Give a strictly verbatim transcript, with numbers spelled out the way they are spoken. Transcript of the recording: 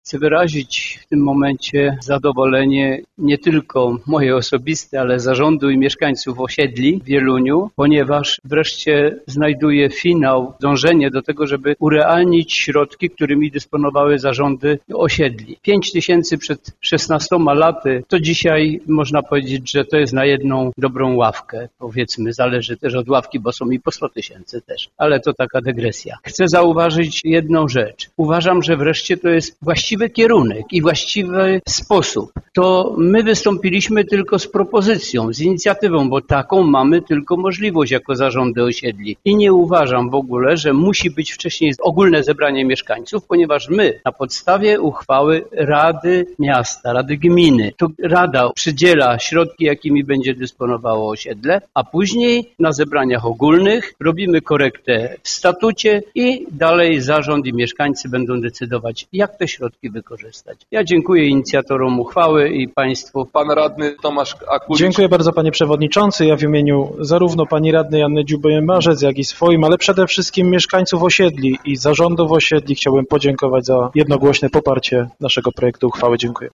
Chcę wyrazić w tym momencie zadowolenie nie tylko moje osobiste, ale zarządu i mieszkańców osiedli w Wieluniu, ponieważ wreszcie znajduje finał, dążenie do tego, żeby urealnić środki, którymi dysponowały zarządy osiedli. Pięć tysięcy przed szesnastoma laty, to dzisiaj można powiedzieć, że to jest na jedną dobrą ławkę. Powiedzmy, zależy też od ławki, bo są i po sto tysięcy też, ale to taka dygresja. Chcę zauważyć jedną rzecz. Uważam, że wreszcie to jest właściwy kierunek i właściwy sposób. To my wystąpiliśmy tylko z propozycją, z inicjatywą, bo taką mamy tylko możliwość jako zarządy osiedli. I nie uważam w ogóle, że musi być wcześniej ogólne zebranie mieszkańców, ponieważ my na podstawie uchwały Rady Miasta, Rady Gminy, to Rada przydziela środki, jakimi będzie dysponowało osiedle, a później na zebraniach ogólnych robimy korektę w statucie i dalej zarząd i mieszkańcy będą decydować, jak te środki wykorzystać. Ja dziękuję inicjatorom uchwały i Państwu. Pan radny Tomasz Akulicz. Dziękuję bardzo, panie przewodniczący. Ja w imieniu zarówno pani radnej Anny Dziuby-Marzec, jak i swoim, ale przede wszystkim mieszkańców osiedli i zarządów osiedli chciałbym podziękować za jednogłośne poparcie naszego projektu uchwały. Dziękuję.